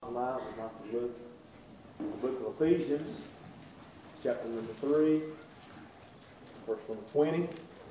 Tonight we'd like to look at the book of Ephesians, chapter number 3, verse number 20.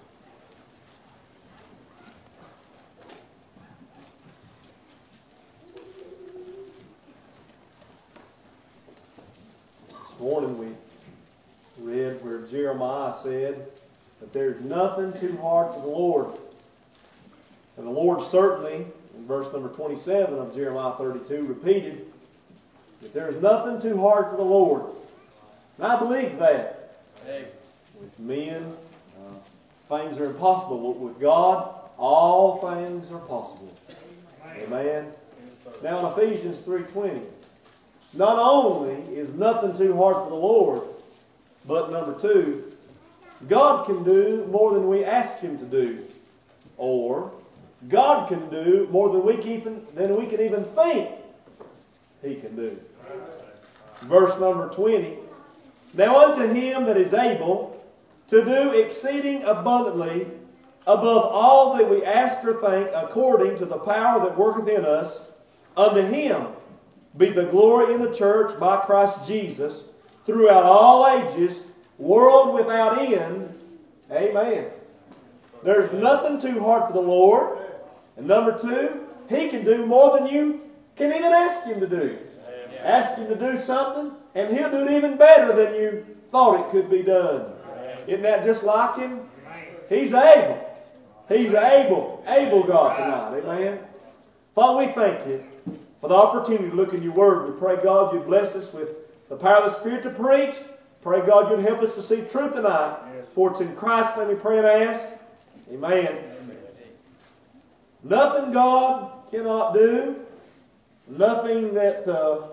This morning we read where Jeremiah said that there's nothing too hard for the Lord. And the Lord certainly, in verse number 27 of Jeremiah 32, repeated that there's nothing too hard for the Lord. And I believe that. Hey. With men, things are impossible. But with God, all things are possible. Amen. Now in Ephesians 3:20, not only is nothing too hard for the Lord, but number 2, God can do more than we ask Him to do. Or God can do more than we can even think He can do. Verse number 20. Now unto Him that is able to do exceeding abundantly above all that we ask or think, according to the power that worketh in us, unto Him be the glory in the church by Christ Jesus throughout all ages, world without end. Amen. There's nothing too hard for the Lord. And number 2, He can do more than you can even ask Him to do. Ask Him to do something, and He'll do it even better than you thought it could be done. Isn't that just like Him? He's able. He's able. Able God tonight. Amen. Father, we thank You for the opportunity to look in Your Word. We pray, God, You'd bless us with the power of the Spirit to preach. Pray, God, You'd help us to see truth tonight. For it's in Christ's name we pray and ask. Amen. Nothing God cannot do. Nothing that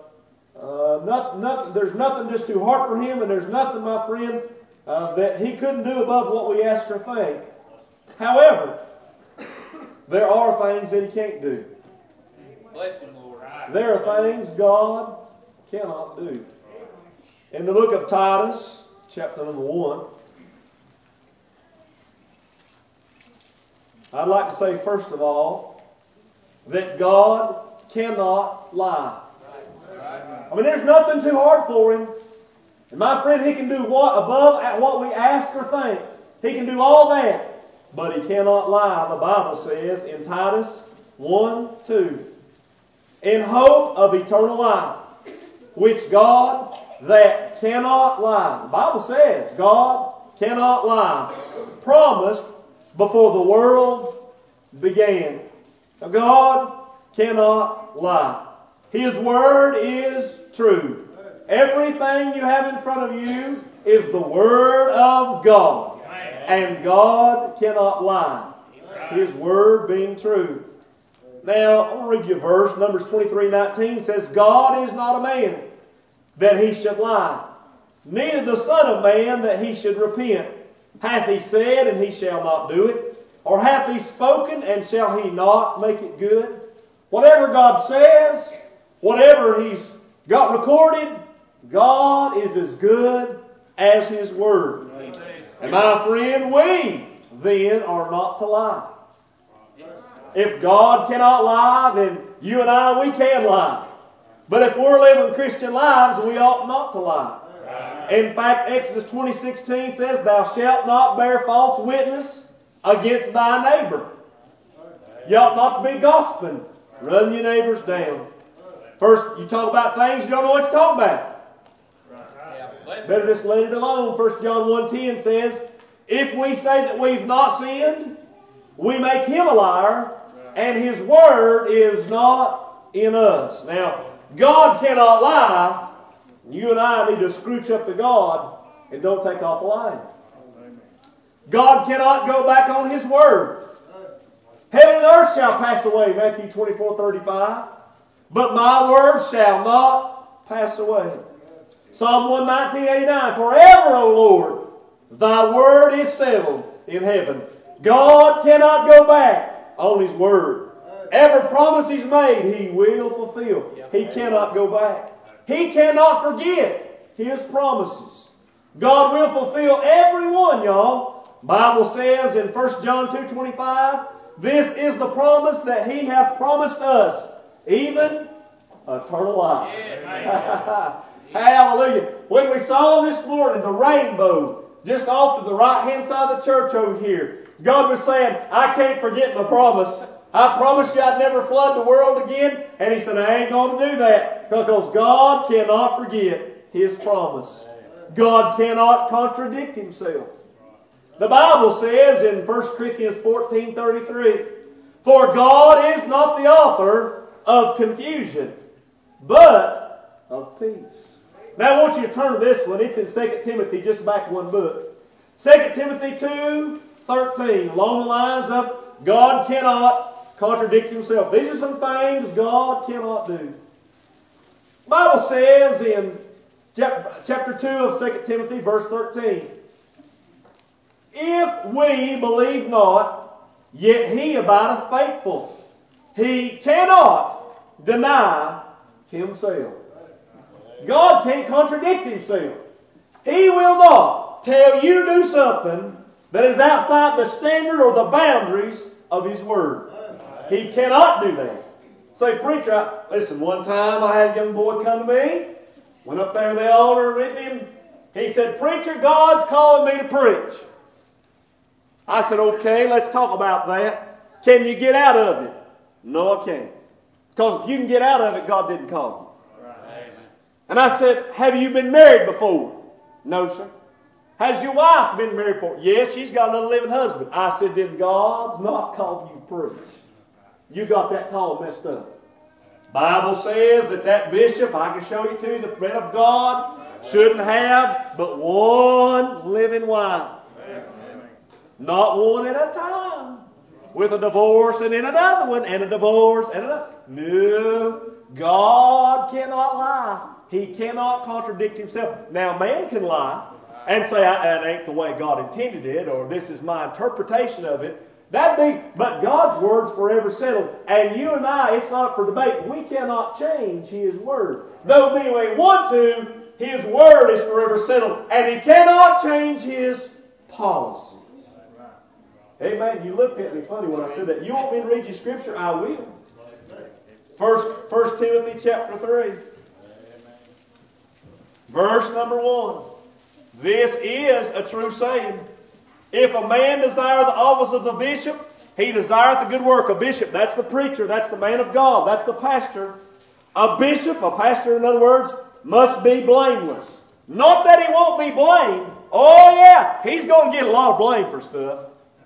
there's nothing just too hard for Him, and there's nothing, my friend, that He couldn't do above what we ask or think. However, there are things that He can't do. Bless Him, Lord. There are things God cannot do. In the book of Titus, chapter number 1, I'd like to say, first of all, that God cannot lie. I mean, there's nothing too hard for Him. And my friend, He can do above what we ask or think. He can do all that. But He cannot lie. The Bible says in Titus 1:2, in hope of eternal life, which God that cannot lie. The Bible says God cannot lie. Promised before the world began. Now, God cannot lie. His Word is true. Everything you have in front of you is the Word of God. And God cannot lie. His Word being true. Now, I'm going to read you a verse. Numbers 23:19 says, God is not a man that He should lie, neither the Son of Man that He should repent. Hath He said, and He shall not do it? Or hath He spoken, and shall He not make it good? Whatever God says, whatever He's got recorded, God is as good as His Word. And my friend, we then are not to lie. If God cannot lie, then you and I, we can lie. But if we're living Christian lives, we ought not to lie. In fact, Exodus 20:16 says, thou shalt not bear false witness against thy neighbor. You ought not to be gossiping, running your neighbors down. First, you talk about things you don't know what you're talking about. Better just let it alone. 1 John 1:10 says, if we say that we've not sinned, we make Him a liar, and His Word is not in us. Now, God cannot lie. You and I need to scrooch up to God and don't take off lying. God cannot go back on His Word. Heaven and earth shall pass away, Matthew 24:35. But my word shall not pass away. Psalm 119:89. Forever, O Lord, Thy Word is settled in heaven. God cannot go back on His Word. Every promise He's made, He will fulfill. He cannot go back. He cannot forget His promises. God will fulfill every one, y'all. Bible says in 1 John 2:25, this is the promise that He hath promised us, even eternal life. Yes. Hallelujah. When we saw this morning the rainbow just off to the right-hand side of the church over here, God was saying, I can't forget my promise. I promised you I'd never flood the world again. And He said, I ain't going to do that. Because God cannot forget His promise. God cannot contradict Himself. The Bible says in 1 Corinthians 14:33, for God is not the author of confusion, but of peace. Now I want you to turn to this one. It's in 2 Timothy, just back one book. 2 Timothy 2:13, along the lines of God cannot contradict Himself. These are some things God cannot do. The Bible says in chapter 2 of 2 Timothy, verse 13, if we believe not, yet He abideth faithful. He cannot deny Himself. God can't contradict Himself. He will not tell you to do something that is outside the standard or the boundaries of His Word. He cannot do that. Say, preacher, listen, one time I had a young boy come to me, went up there to the altar with him. He said, preacher, God's calling me to preach. I said, okay, let's talk about that. Can you get out of it? No, I can't. Because if you can get out of it, God didn't call you. Right. And I said, have you been married before? No, sir. Has your wife been married before? Yes, she's got another living husband. I said, then God's not called you to preach. You got that call messed up. Bible says that bishop, I can show you too, the man of God, shouldn't have but one living wife. Not one at a time. With a divorce and then another one and a divorce and another. No. God cannot lie. He cannot contradict Himself. Now man can lie and say that ain't the way God intended it, or this is my interpretation of it. But God's word's forever settled. And you and I, it's not for debate. We cannot change His word. Though we may want to, His word is forever settled. And He cannot change His policies. Amen. You looked at me funny when I said that. You want me to read you scripture? I will. 1 Timothy chapter 3. Verse number 1. This is a true saying. If a man desire the office of the bishop, he desireth the good work. A bishop, that's the preacher, that's the man of God, that's the pastor. A bishop, a pastor in other words, must be blameless. Not that he won't be blamed. Oh yeah, he's going to get a lot of blame for stuff.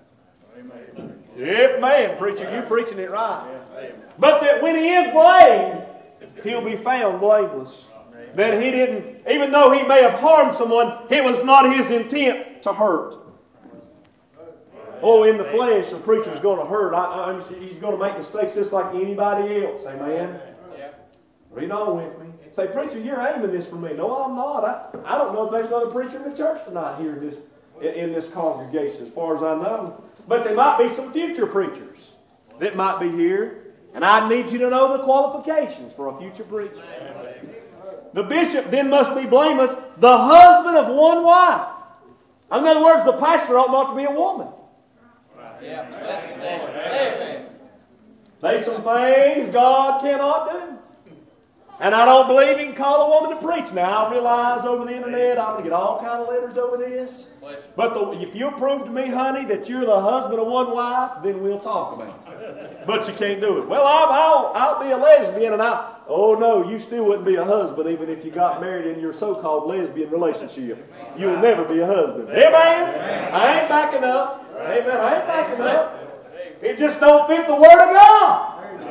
Amen. Man, preacher, you're preaching it right. But that when he is blamed, he'll be found blameless. That he didn't, even though he may have harmed someone, it was not his intent to hurt. Oh, in the flesh, the preacher's going to hurt. He's going to make mistakes just like anybody else. Amen? Yeah. Read on with me. Say, preacher, you're aiming this for me. No, I'm not. I don't know if there's another preacher in the church tonight here in this congregation, as far as I know. But there might be some future preachers that might be here. And I need you to know the qualifications for a future preacher. The bishop then must be blameless, the husband of one wife. In other words, the pastor ought not to be a woman. Yeah, that's it. There's some things God cannot do. And I don't believe He can call a woman to preach. Now, I realize over the internet, I'm going to get all kind of letters over this. But if you prove to me, honey, that you're the husband of one wife, then we'll talk about it. But you can't do it. Well, I'll be a lesbian, and oh no, you still wouldn't be a husband even if you got married in your so-called lesbian relationship. You'll never be a husband. Amen? I ain't backing up. Amen. I ain't backing up. It just don't fit the Word of God.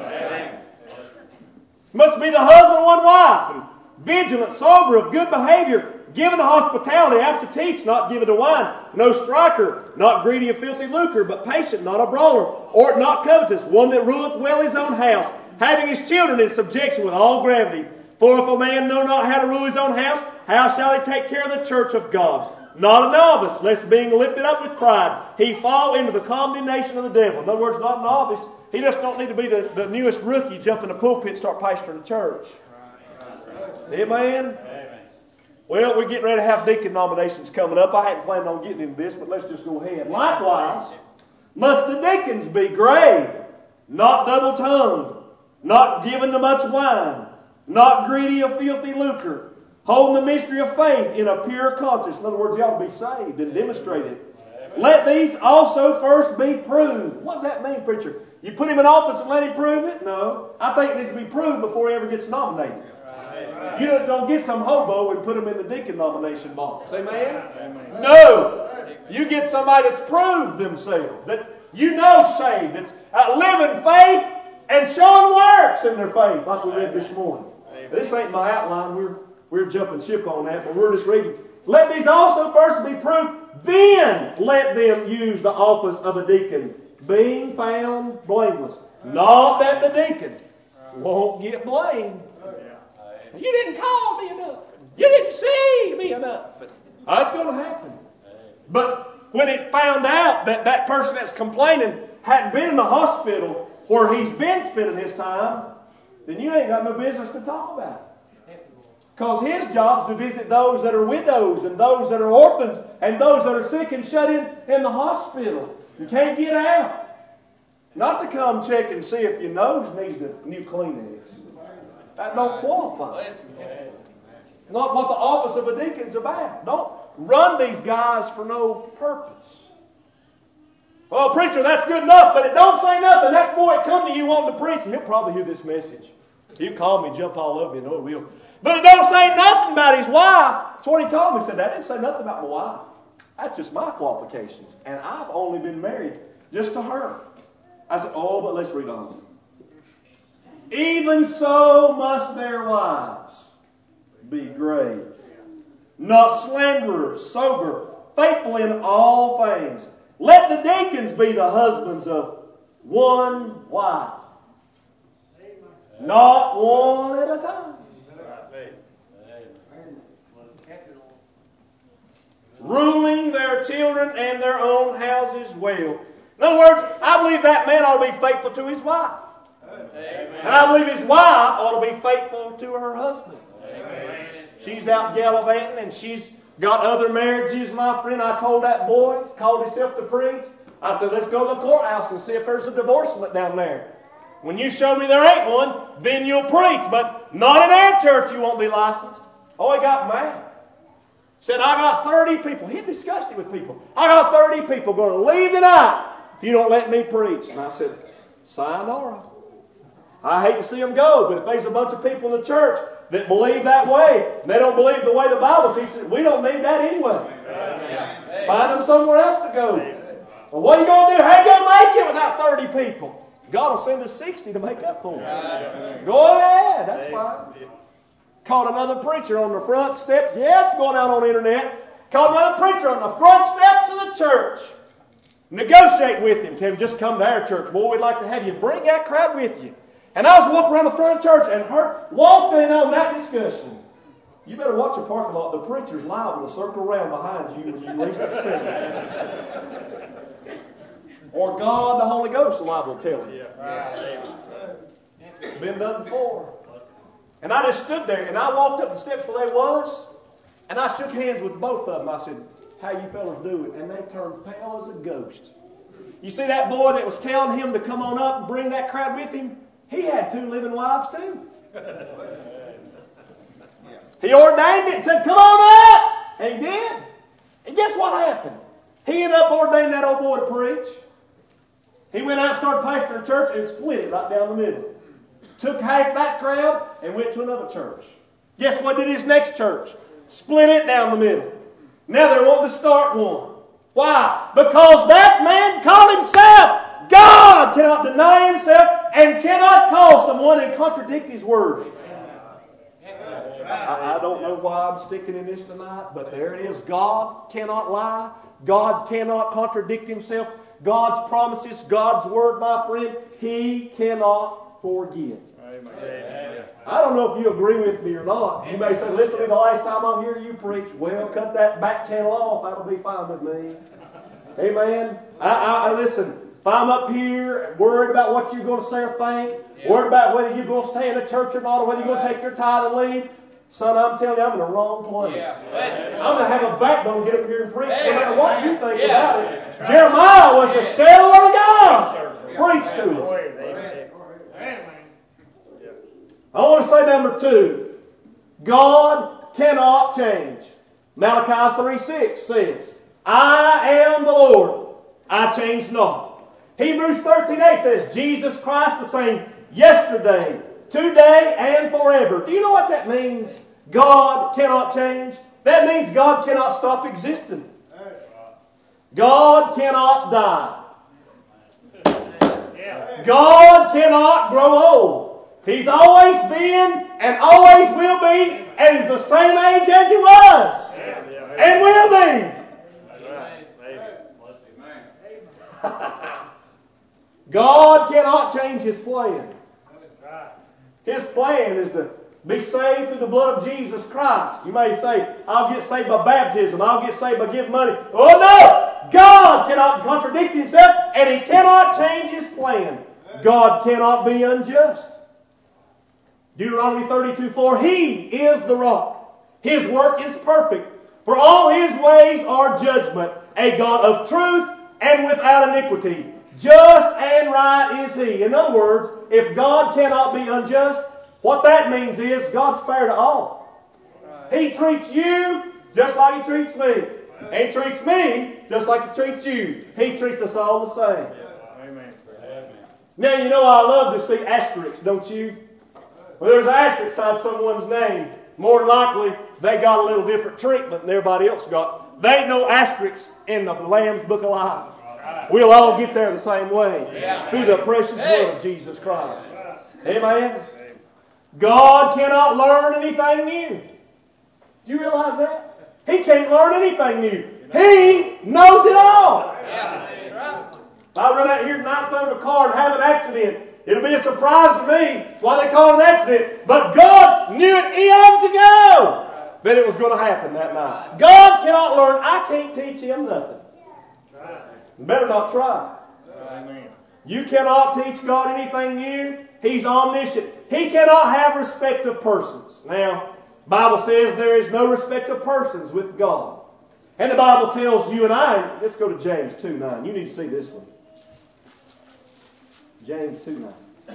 Must be the husband of one wife, vigilant, sober, of good behavior, given to hospitality, apt to teach, not given to wine, no striker, not greedy of filthy lucre, but patient, not a brawler, or not covetous, one that ruleth well his own house, having his children in subjection with all gravity. For if a man know not how to rule his own house, how shall he take care of the church of God? Not a novice, lest being lifted up with pride, he fall into the condemnation of the devil. In other words, not a novice. He just don't need to be the newest rookie, jump in the pulpit and start pastoring the church. Amen? Well, we're getting ready to have deacon nominations coming up. I hadn't planned on getting into this, but let's just go ahead. Likewise, must the deacons be grave, not double-tongued, not given to much wine, not greedy of filthy lucre, holding the mystery of faith in a pure conscience. In other words, you ought to be saved and demonstrate it. Let these also first be proved. What does that mean, preacher? You put him in office and let him prove it? No. I think it needs to be proved before he ever gets nominated. Right. You don't get some hobo and put him in the deacon nomination box. Amen? Amen? No. You get somebody that's proved themselves, that you know saved, that's living faith and showing works in their faith, like we read this morning. Amen. This ain't my outline. We're jumping ship on that, but we're just reading. Let these also first be proved, then let them use the office of a deacon, being found blameless. Not that the deacon won't get blamed. You didn't call me enough. You didn't see me enough. That's going to happen. But when it found out that that person that's complaining hadn't been in the hospital where he's been spending his time, then you ain't got no business to talk about it. Because his job is to visit those that are widows and those that are orphans and those that are sick and shut in the hospital. You can't get out. Not to come check and see if your nose needs a new Kleenex. That don't qualify. Not what the office of a deacon's about. Don't run these guys for no purpose. Well, preacher, that's good enough, but it don't say nothing. That boy come to you wanting to preach, and he'll probably hear this message. He'll call me, jump all over me, and know it will. But it don't say nothing about his wife. That's what he told me. He said, that didn't say nothing about my wife. That's just my qualifications. And I've only been married just to her. I said, oh, but let's read on. Even so must their wives be grave, not slanderers, sober, faithful in all things. Let the deacons be the husbands of one wife, not one at a time. Ruling their children and their own houses well. In other words, I believe that man ought to be faithful to his wife. Amen. And I believe his wife ought to be faithful to her husband. Amen. She's out gallivanting and she's got other marriages, my friend. I told that boy, he's called himself to preach. I said, let's go to the courthouse and see if there's a divorcement down there. When you show me there ain't one, then you'll preach. But not in our church you won't be licensed. Oh, he got mad. Said, I got 30 people. He's disgusted with people. I got 30 people going to leave tonight if you don't let me preach. And I said, sayonara. I hate to see them go, but if there's a bunch of people in the church that believe that way, and they don't believe the way the Bible teaches it, we don't need that anyway. Amen. Find them somewhere else to go. Well, what are you going to do? How are you going to make it without 30 people? God will send us 60 to make up for it. Go ahead. That's fine. Caught another preacher on the front steps. Yeah, it's going out on the internet. Caught another preacher on the front steps of the church. Negotiate with him. Tell him, just come to our church. Boy, we'd like to have you. Bring that crowd with you. And I was walking around the front of the church and walked in on that discussion. You better watch your parking lot. The preacher's liable to circle around behind you when you least expect it. Or God, the Holy Ghost, is liable to tell you. It's been done before. And I just stood there and I walked up the steps where they was and I shook hands with both of them. I said, how you fellas doing? And they turned pale as a ghost. You see that boy that was telling him to come on up and bring that crowd with him? He had 2 living wives too. He ordained it and said, come on up. And he did. And guess what happened? He ended up ordaining that old boy to preach. He went out and started pastoring a church and split it right down the middle. Took half that crowd and went to another church. Guess what did his next church? Split it down the middle. Now they're wanting to start one. Why? Because that man called himself. God cannot deny himself and cannot call someone and contradict his word. I don't know why I'm sticking in this tonight, but there it is. God cannot lie. God cannot contradict himself. God's promises, God's word, my friend, He cannot forget. I don't know if you agree with me or not. You may say, this will be the last time I'll hear you preach. Well, cut that back channel off. That'll be fine with me. Amen. I listen. If I'm up here worried about what you're going to say or think, worried about whether you're going to stay in the church or not, or whether you're going to take your tithe and leave, son, I'm telling you, I'm in the wrong place. I'm going to have a backbone to get up here and preach no matter what you think about it. Jeremiah was the settler of God. Preach to us. I want to say number 2, God cannot change. Malachi 3:6 says, I am the Lord, I change not. Hebrews 13:8 says, Jesus Christ the same yesterday, today, and forever. Do you know what that means? God cannot change. That means God cannot stop existing. God cannot die. God cannot grow old. He's always been and always will be, and He's the same age as He was and will be. God cannot change His plan. His plan is to be saved through the blood of Jesus Christ. You may say, I'll get saved by baptism. I'll get saved by giving money. Oh no! God cannot contradict Himself, and He cannot change His plan. God cannot be unjust. Deuteronomy 32:4, He is the rock. His work is perfect. For all His ways are judgment. A God of truth and without iniquity. Just and right is He. In other words, if God cannot be unjust, what that means is God's fair to all. He treats you just like He treats me. And He treats me just like He treats you. He treats us all the same. Amen. Now, you know I love to see asterisks, don't you? Well, there's an asterisk beside someone's name. More than likely, they got a little different treatment than everybody else got. There ain't no asterisks in the Lamb's Book of Life. We'll all get there the same way. Through the precious blood of Jesus Christ. Amen? God cannot learn anything new. Do you realize that? He can't learn anything new. He knows it all. If I run out here tonight in front of a car and have an accident, it'll be a surprise to me why they call it an accident. But God knew it eons ago that it was going to happen that night. God cannot learn. I can't teach Him nothing. Better not try. You cannot teach God anything new. He's omniscient. He cannot have respect of persons. Now, the Bible says there is no respect of persons with God. And the Bible tells you and I, let's go to James 2:9. You need to see this one. James 2:9.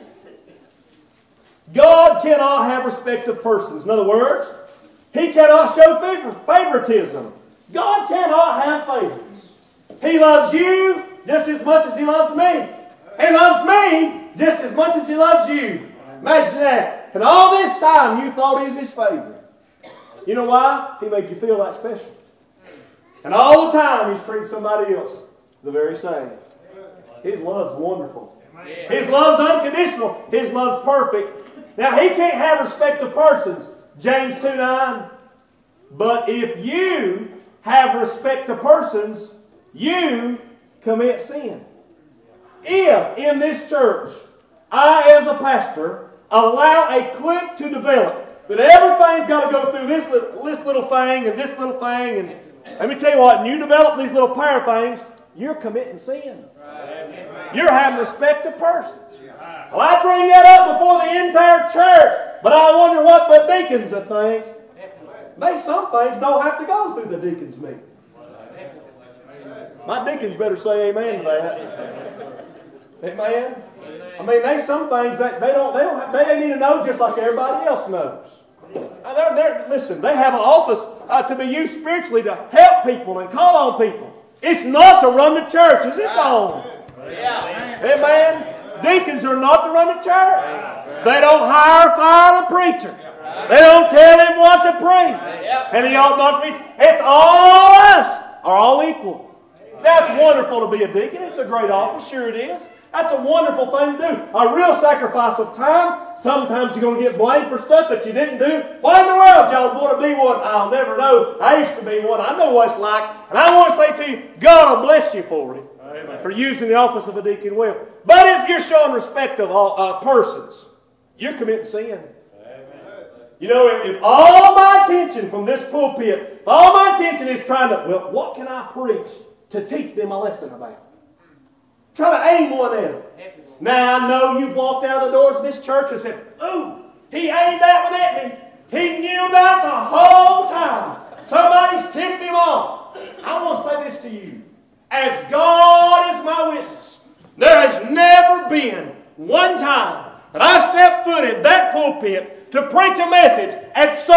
God cannot have respect of persons. In other words, He cannot show favoritism. God cannot have favorites. He loves you just as much as He loves me. He loves me just as much as He loves you. Imagine that. And all this time you thought He's His favorite. You know why? He made you feel that special. And all the time He's treating somebody else the very same. His love's wonderful. His love's unconditional. His love's perfect. Now He can't have respect of persons. James 2:9. But if you have respect to persons, you commit sin. If in this church I, as a pastor, allow a clique to develop, that everything's got to go through this little thing and this little thing, and let me tell you what, when you develop these little pair things, you're committing sin. You're having respect to persons. Well, I bring that up before the entire church, but I wonder what the deacons would think. Some things don't have to go through the deacons' meeting. My deacons better say amen to that. Amen. I mean, there's some things that they need to know just like everybody else knows. Listen, they have an office to be used spiritually to help people and call on people. It's not to run the church. It's its own. Amen. Deacons are not to run the church. They don't hire, fire a preacher. They don't tell him what to preach. And he ought not to be. It's all us are all equal. That's wonderful to be a deacon. It's a great office. Sure it is. That's a wonderful thing to do. A real sacrifice of time. Sometimes you're going to get blamed for stuff that you didn't do. Why in the world y'all want to be one? I'll never know. I used to be one. I know what it's like. And I want to say to you, God will bless you for it. Amen. For using the office of a deacon well. But if you're showing respect of all persons, you're committing sin. Amen. You know, if all my attention from this pulpit, if all my attention is trying to, well, what can I preach to teach them a lesson about? Try to aim one at them. Now I know you've walked out the doors of this church and said, ooh, he aimed that one at me. He knew that the whole time. Somebody's tipped him off. I want to say this to you. As God is my witness, there has never been one time that I stepped foot in that pulpit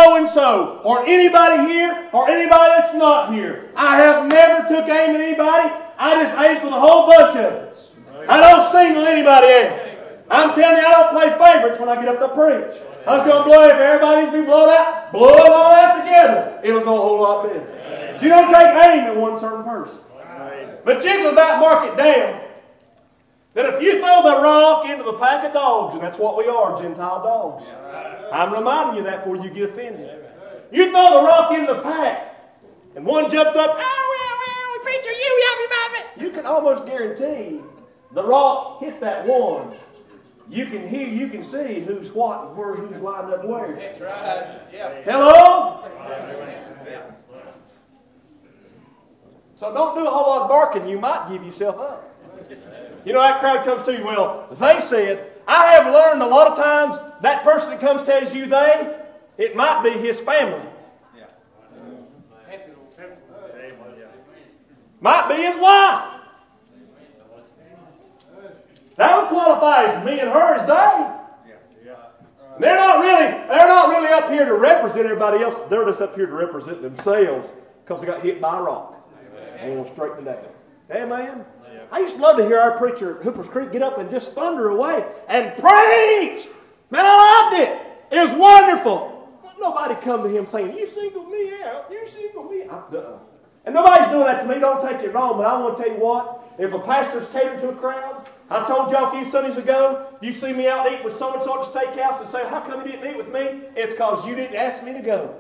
so-and-so, or anybody here, or anybody that's not here. I have never took aim at anybody. I just aimed for the whole bunch of us. I don't single anybody out. I'm telling you, I don't play favorites when I get up to preach. I was going to blow, if everybody needs to be blown out, blow them all out together. It'll go a whole lot better. But you don't take aim at one certain person. But you can about mark it down that if you throw the rock into the pack of dogs, and that's what we are, Gentile dogs. I'm reminding you that before you get offended. You throw the rock in the pack, and one jumps up, oh, preacher, you can almost guarantee the rock hit that one. You can hear, you can see who's what and where, who's lined up where. That's right. Yeah. Hello? So don't do a whole lot of barking. You might give yourself up. You know, that crowd comes to you, well, they said, I have learned a lot of times that person that comes tells you they, it might be his family. Might be his wife. That would qualify as me and her as they. They're not really up here to represent everybody else. They're just up here to represent themselves because they got hit by a rock. And want to straighten it out. Amen. I used to love to hear our preacher at Hooper's Creek get up and just thunder away and preach. Man, I loved it. It was wonderful. Nobody come to him saying, you singled me out. You singled me out. And nobody's doing that to me. Don't take it wrong. But I want to tell you what. If a pastor's catering to a crowd, I told y'all a few Sundays ago, you see me out eating with so-and-so at the steakhouse and say, how come you didn't eat with me? It's because you didn't ask me to go.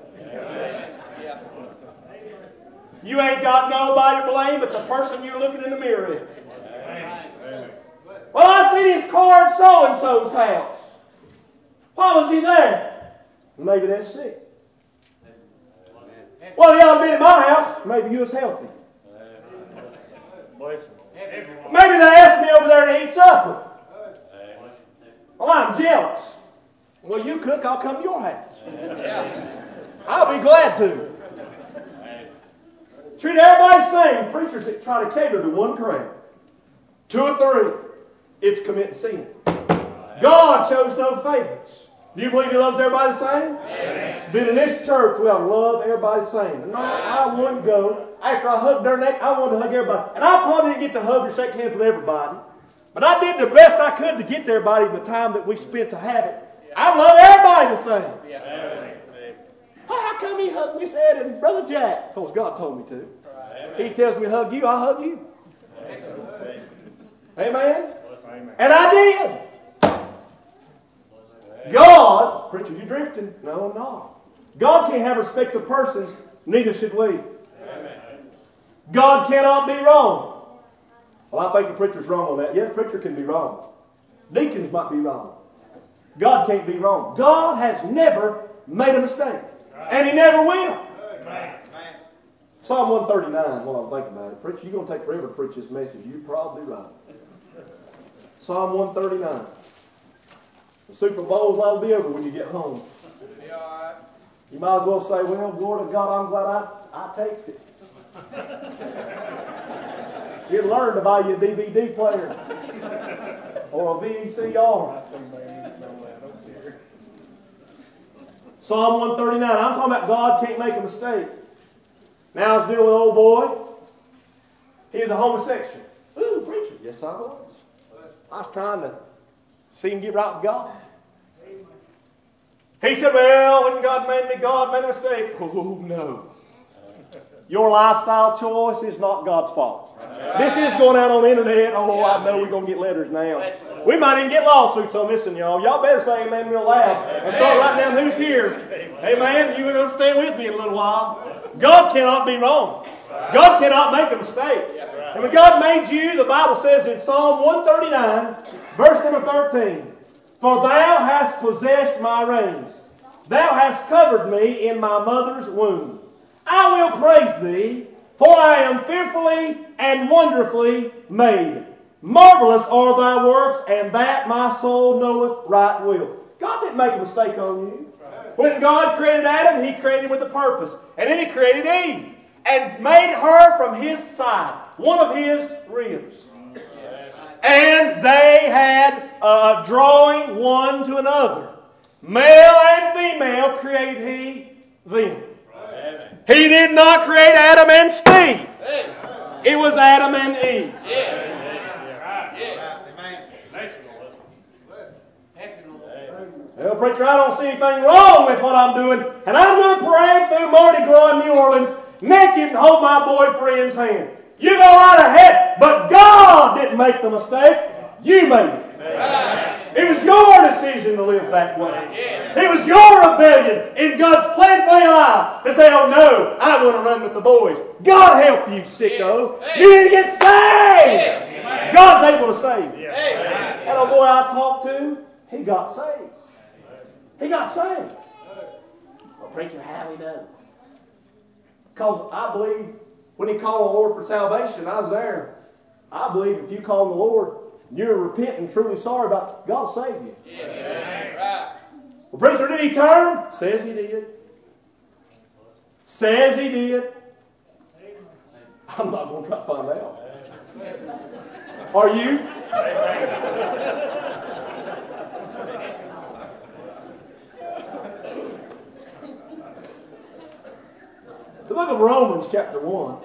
You ain't got nobody to blame but the person you're looking in the mirror at. Well, I seen his car at so-and-so's house. Why was he there? Maybe they're sick. Well, he ought to be at my house. Maybe he was healthy. Maybe they asked me over there to eat supper. Well, I'm jealous. Well, you cook, I'll come to your house. I'll be glad to. Treat everybody the same. Preachers that try to cater to one crowd. 2 or 3. It's committing sin. God shows no favorites. Do you believe He loves everybody the same? Yes. Then in this church, we ought to love everybody the same. And I wanted to go. After I hugged their neck, I wanted to hug everybody. And I probably didn't get to hug or shake hands with everybody. But I did the best I could to get to everybody in the time that we spent to have it. I love everybody the same. Yeah. How come he hugged me, said, and Brother Jack? Because God told me to. He tells me to hug you, I hug you. Amen? And I did. God, preacher, you drifting? No, I'm not. God can't have respect of persons, neither should we. God cannot be wrong. Well, I think the preacher's wrong on that. Yeah, the preacher can be wrong. Deacons might be wrong. God can't be wrong. God has never made a mistake. And He never will. Psalm 139, while I'm thinking about it. Preacher, you're going to take forever to preach this message. You're probably right. Psalm 139. The Super Bowl will be over when you get home. You might as well say, well, glory to God, I'm glad I taped it. You learn to buy you a DVD player or a VCR. Psalm 139. I'm talking about God can't make a mistake. Now I was dealing with an old boy. He is a homosexual. Ooh, preacher. Yes, I was. I was trying to see him get right with God. He said, well, when God made me, God made a mistake. Oh, no. Your lifestyle choice is not God's fault. This is going out on the internet. Oh, I know we're going to get letters now. We might even get lawsuits on this one, y'all. Y'all better say amen real loud and start writing down who's here. Amen. You're going to stay with me in a little while. God cannot be wrong. God cannot make a mistake. And when God made you, the Bible says in Psalm 139, verse number 13, for thou hast possessed my reins. Thou hast covered me in my mother's womb. I will praise thee, for I am fearfully and wonderfully made. Marvelous are thy works, and that my soul knoweth right well. God didn't make a mistake on you. When God created Adam, He created him with a purpose. And then He created Eve and made her from His side, one of His ribs. And they had a drawing one to another. Male and female created He then. He did not create Adam and Steve. It was Adam and Eve. Well, preacher, I don't see anything wrong with what I'm doing, and I'm going to parade through Mardi Gras in New Orleans naked and hold my boyfriend's hand. You go right ahead, but God didn't make the mistake. You made it. It was your decision to live that way. It was your rebellion in God's plan for your life to say, oh no, I want to run with the boys. God help you, sicko. You need to get saved. God's able to save you. That old boy I talked to, he got saved. He got saved. Well, preacher, how he know? Because I believe when he called the Lord for salvation, I was there. I believe if you call the Lord, you're repenting, truly sorry about it, God will save you. Yes. Well, preacher, did he turn? Says he did. Says he did. I'm not going to try to find out. Are you? The book of Romans, chapter 1.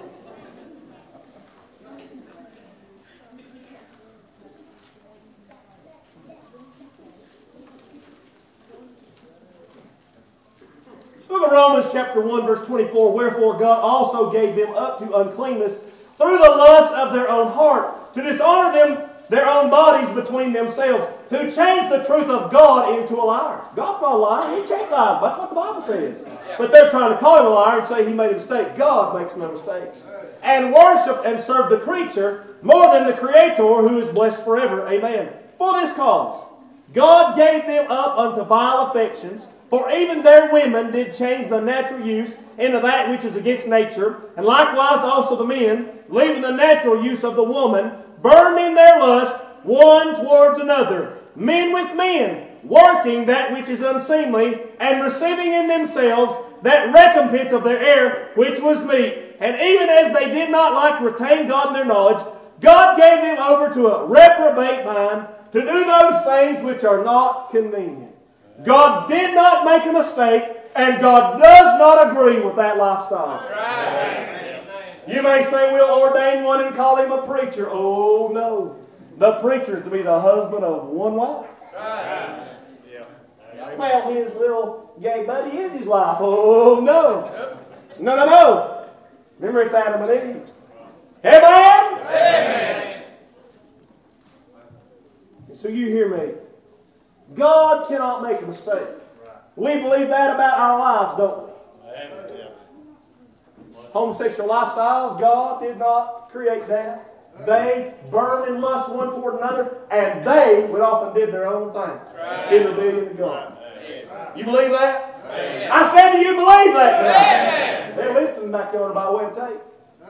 Book of Romans chapter 1 verse 24, wherefore God also gave them up to uncleanness through the lust of their own heart, to dishonor them their own bodies between themselves, who changed the truth of God into a liar. God's not a liar. He can't lie. That's what the Bible says. But they're trying to call him a liar and say he made a mistake. God makes no mistakes. And worshiped and served the creature more than the Creator, who is blessed forever. Amen. For this cause, God gave them up unto vile affections, for even their women did change the natural use into that which is against nature, and likewise also the men, leaving the natural use of the woman, burned in their lust one towards another, men with men, working that which is unseemly, and receiving in themselves that recompense of their error, which was meat. And even as they did not like to retain God in their knowledge, God gave them over to a reprobate mind to do those things which are not convenient. God did not make a mistake, and God does not agree with that lifestyle. Right. You may say, we'll ordain one and call him a preacher. Oh, no. The preacher is to be the husband of one wife. Right. Well, his little gay buddy is his wife. Oh, no. No. Remember, it's Adam and Eve. Amen? Amen. So you hear me. God cannot make a mistake. We believe that about our lives, don't we? Homosexual lifestyles, God did not create that. They burned and lust one toward another, and they would often did their own thing in rebellion to God. You believe that? Amen. I said, do you believe that tonight? They're listening back there by way of tape.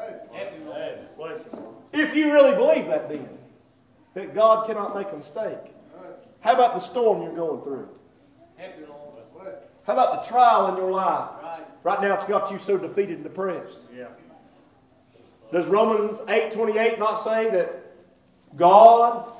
If you really believe that then, that God cannot make a mistake, how about the storm you're going through? How about the trial in your life? Right now it's got you so defeated and depressed. Does Romans 8:28 not say that God,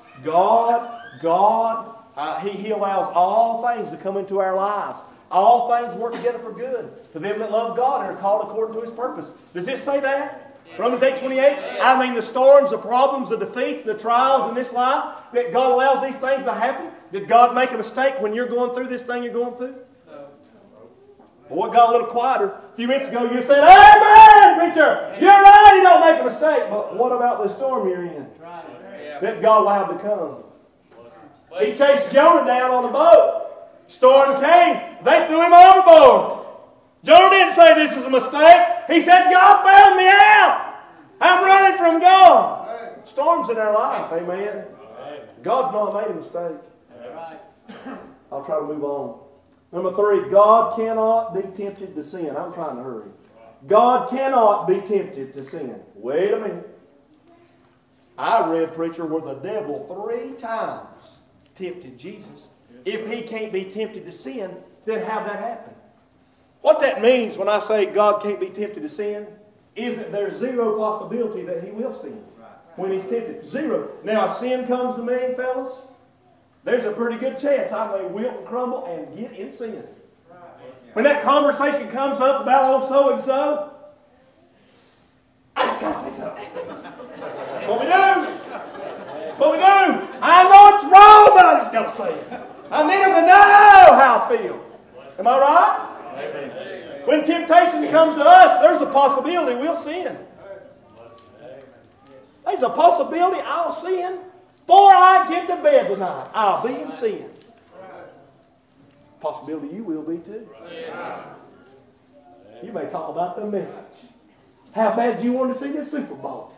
He allows all things to come into our lives. All things work together for good to them that love God and are called according to His purpose. Does it say that? Romans 8:28. I mean, the storms, the problems, the defeats, the trials in this life, that God allows these things to happen. Did God make a mistake when you're going through this thing you're going through? No. Well, what got a little quieter? A few minutes ago you said, amen, preacher. You're right, He don't make a mistake. But what about the storm you're in? That God allowed to come. He chased Jonah down on the boat. Storm came. They threw him overboard. Jonah didn't say this is a mistake. He said, God found me out. I'm running from God. Storms in our life, amen. God's not made a mistake. I'll try to move on. Number 3, God cannot be tempted to sin. I'm trying to hurry. God cannot be tempted to sin. Wait a minute. I read, preacher, where the devil 3 times tempted Jesus. If He can't be tempted to sin, then how'd that happen? What that means when I say God can't be tempted to sin is that there's 0 possibility that He will sin when He's tempted. 0. Now, if sin comes to me, fellas, there's a pretty good chance I may wilt and crumble and get in sin. When that conversation comes up about old so-and-so, I just got to say something. That's what we do. That's what we do. I know it's wrong, but I just got to say it. I need them to know how I feel. Am I right? Amen. When temptation comes to us, there's a possibility we'll sin. There's a possibility I'll sin. Before I get to bed tonight, I'll be in sin. Possibility you will be too. You may talk about the message. How bad do you want to see this Super Bowl?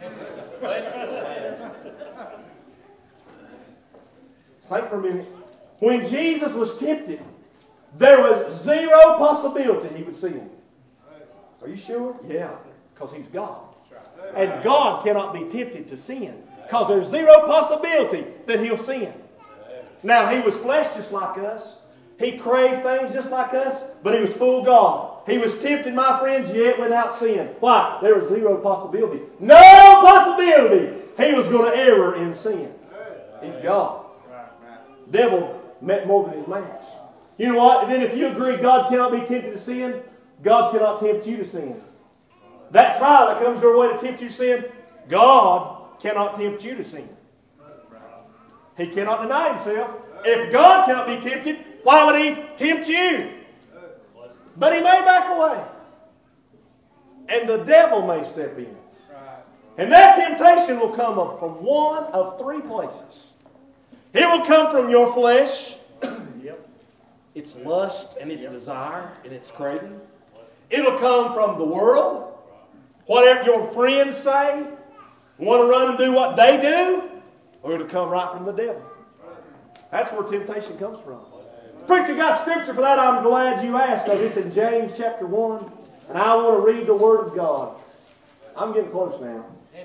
Think for a minute. When Jesus was tempted, there was zero possibility he would sin. Are you sure? Yeah, because he's God. And God cannot be tempted to sin because there's zero possibility that he'll sin. Now, he was flesh just like us. He craved things just like us, but he was full God. He was tempted, my friends, yet without sin. Why? There was zero possibility. No possibility he was going to err in sin. He's God. Devil met more than his match. You know what? And then if you agree God cannot be tempted to sin, God cannot tempt you to sin. That trial that comes your way to tempt you to sin, God cannot tempt you to sin. He cannot deny himself. If God cannot be tempted, why would he tempt you? But he may back away. And the devil may step in. And that temptation will come from one of three places. It will come from your flesh. Its lust and its desire and its craving. It'll come from the world. Whatever your friends say, you want to run and do what they do, or it'll come right from the devil. That's where temptation comes from. Preacher got scripture for that. I'm glad you asked. It's in James chapter 1, and I want to read the Word of God. I'm getting close now.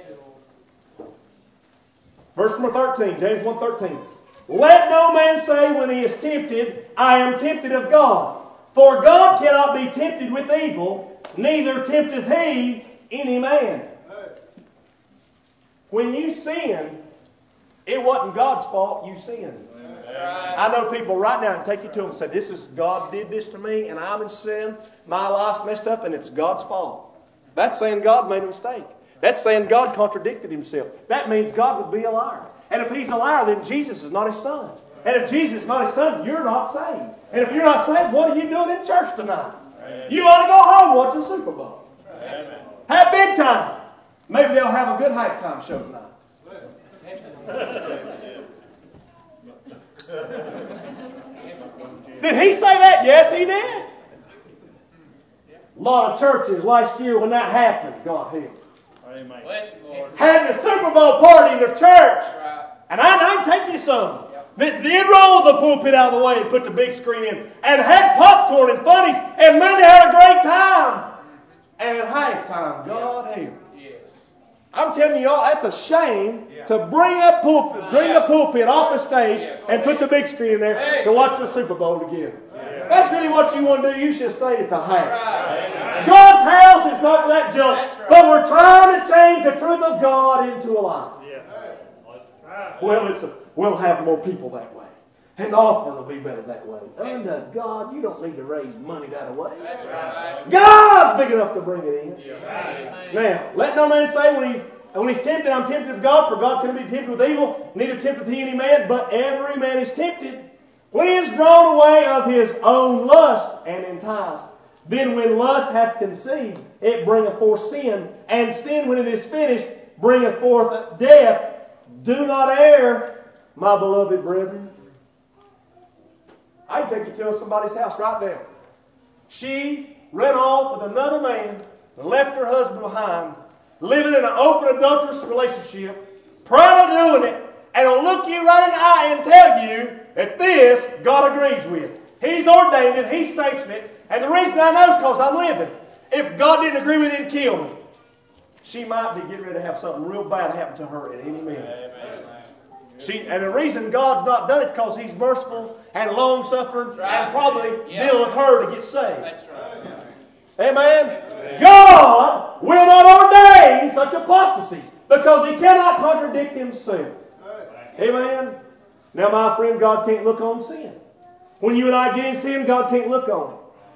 Verse number 13, James 1:13. Let no man say when he is tempted, I am tempted of God. For God cannot be tempted with evil, neither tempteth he any man. When you sin, it wasn't God's fault, you sinned. I know people right now can take you to them and say, this is God did this to me and I'm in sin, my life's messed up and it's God's fault. That's saying God made a mistake. That's saying God contradicted himself. That means God would be a liar. And if he's a liar, then Jesus is not his son. And if Jesus is not his son, you're not saved. And if you're not saved, what are you doing in church tonight? You ought to go home and watch the Super Bowl. Have big time. Maybe they'll have a good halftime show tonight. Did he say that? Yes, he did. A lot of churches last year when that happened, God help. Amen. Had the Super Bowl party in the church. And I can take you some. That did roll the pulpit out of the way and put the big screen in. And had popcorn and funnies. And man, they had a great time. And at halftime, God help. I'm telling you all, that's a shame to bring the pulpit off the stage and put the big screen in there to watch the Super Bowl together. That's really what you want to do. You should stay at the house. God's house is not that junk, but we're trying to change the truth of God into a lie. Well, we'll have more people that way. And the offering will be better that way. Under God, you don't need to raise money that way. God's big enough to bring it in. Now, let no man say when he's tempted, I'm tempted of God, for God cannot be tempted with evil, neither tempteth he any man, but every man is tempted when he is drawn away of his own lust and enticed. Then when lust hath conceived, it bringeth forth sin, and sin, when it is finished, bringeth forth death. Do not err, my beloved brethren. I can take you to somebody's house right now. She ran off with another man and left her husband behind, living in an open adulterous relationship, proud of doing it, and will look you right in the eye and tell you that this God agrees with. He's ordained it, He's sanctioned it, and the reason I know is because I'm living. If God didn't agree with it, He'd kill me. She might be getting ready to have something real bad happen to her at any minute. And the reason God's not done it is because He's merciful and long-suffering and probably dealing with her to get saved. That's right. Amen? God will not ordain such apostasies because He cannot contradict Himself. Amen? Now, my friend, God can't look on sin. When you and I get in sin, God can't look on it.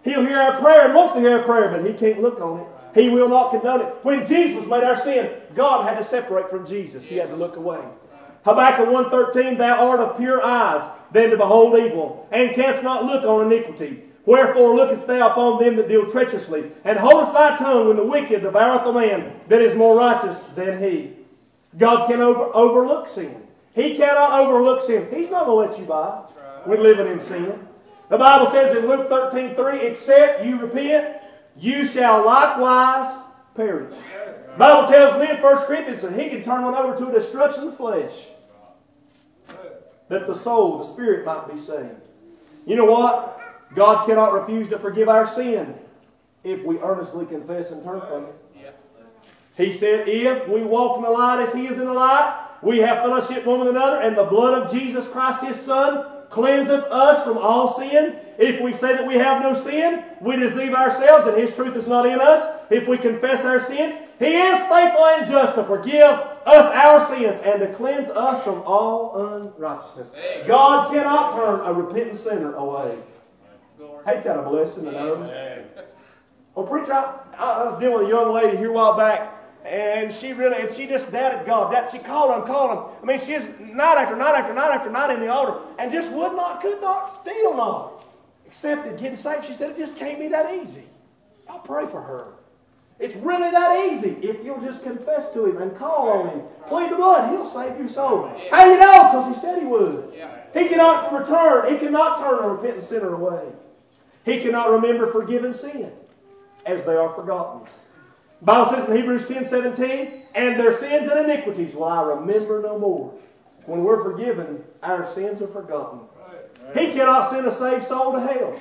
He'll hear our prayer and wants to hear our prayer, but He can't look on it. He will not condone it. When Jesus made our sin, God had to separate from Jesus. He had to look away. Habakkuk 1:13, Thou art of pure eyes, than to behold evil, and canst not look on iniquity. Wherefore lookest thou upon them that deal treacherously, and holdest thy tongue when the wicked devoureth a man that is more righteous than he. God can overlook sin. He cannot overlook sin. He's not going to let you by with living in sin. The Bible says in Luke 13:3, except you repent, you shall likewise perish. The Bible tells me in 1 Corinthians that He can turn one over to a destruction of the flesh, that the soul, the spirit might be saved. You know what? God cannot refuse to forgive our sin if we earnestly confess and turn from it. He said, if we walk in the light as He is in the light, we have fellowship one with another, and the blood of Jesus Christ His Son cleanseth us from all sin. If we say that we have no sin, we deceive ourselves, and His truth is not in us. If we confess our sins, He is faithful and just to forgive us our sins and to cleanse us from all unrighteousness. God cannot turn a repentant sinner away. Ain't that a blessing to know? Well, preacher, I was dealing with a young lady here a while back, and she just doubted God. She called him. I mean, she is night after night after night after night in the altar, and just could not, still not accepted getting saved. She said, it just can't be that easy. I'll pray for her. It's really that easy if you'll just confess to Him and call on Him. Plead the blood. He'll save your soul. How do you know? Because He said He would. He cannot turn a repentant sinner away. He cannot remember forgiven sin as they are forgotten. The Bible says in Hebrews 10:17, and their sins and iniquities will I remember no more. When we're forgiven, our sins are forgotten. He cannot send a saved soul to hell.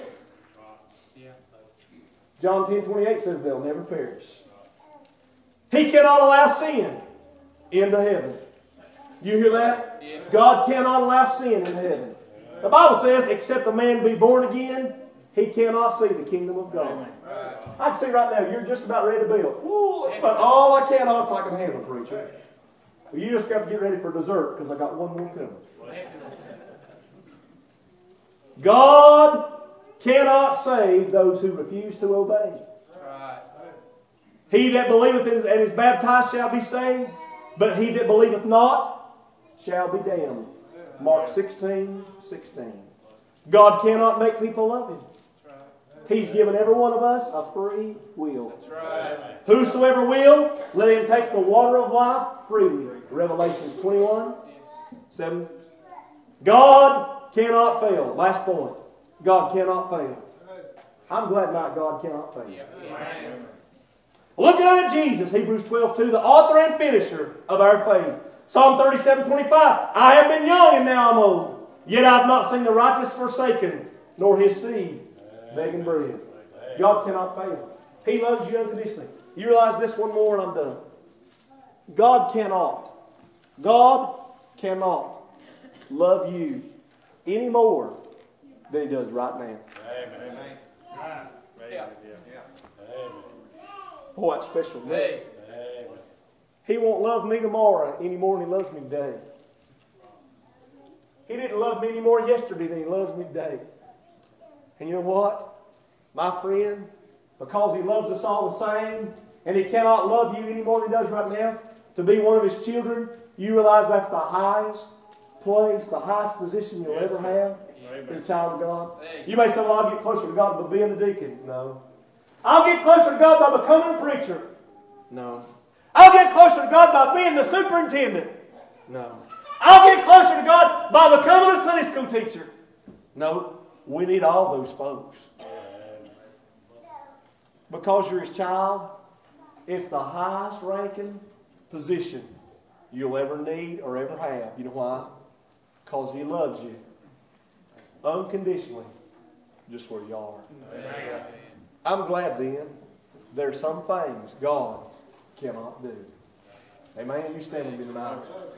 John 10:28 says they'll never perish. He cannot allow sin into heaven. You hear that? Yes. God cannot allow sin into heaven. The Bible says, except a man be born again, he cannot see the kingdom of God. I can see right now, you're just about ready to build. Ooh, that's about all I can handle, preacher. Well, you just got to get ready for dessert, because I got one more coming. God cannot save those who refuse to obey. He that believeth and is baptized shall be saved, but he that believeth not shall be damned. Mark 16:16. God cannot make people love Him. He's given every one of us a free will. Whosoever will, let him take the water of life freely. Revelations 21:7. God cannot fail. Last point. God cannot fail. I'm glad tonight God cannot fail. Looking at Jesus, Hebrews 12:2, the author and finisher of our faith. Psalm 37:25, I have been young and now I'm old, yet I have not seen the righteous forsaken, nor his seed begging bread. God cannot fail. He loves you unconditionally. You realize this one more and I'm done. God cannot love you any more than He does right now. Amen. Yeah. Boy, that's special. Amen. He won't love me tomorrow any more than He loves me today. He didn't love me any more yesterday than He loves me today. And you know what? My friend, because He loves us all the same, and He cannot love you any more than He does right now, to be one of His children, you realize that's the highest place, the highest position you'll ever have as a child of God. You may say, well, I'll get closer to God by being a deacon. No. I'll get closer to God by becoming a preacher. No. I'll get closer to God by being the superintendent. No. I'll get closer to God by becoming a Sunday school teacher. No. We need all those folks. Because you're His child, it's the highest ranking position you'll ever need or ever have. You know why? Because He loves you unconditionally, just where you are. Amen. I'm glad then there's some things God cannot do. Amen. You stand with me tonight.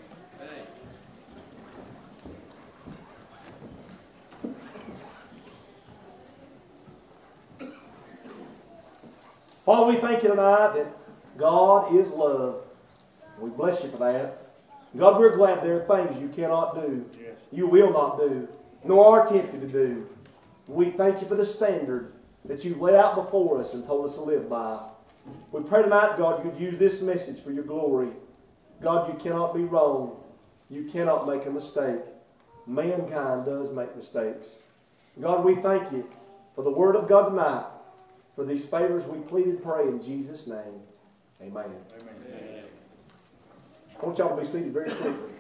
Father, we thank You tonight that God is love. We bless You for that. God, we're glad there are things You cannot do. Yes. You will not do, nor are tempted to do. We thank You for the standard that you've laid out before us and told us to live by. We pray tonight, God, you'd use this message for your glory. God, you cannot be wrong. You cannot make a mistake. Mankind does make mistakes. God, we thank you for the Word of God tonight. For these favors we plead and pray in Jesus' name. Amen. Amen. I want y'all to be seated very quickly.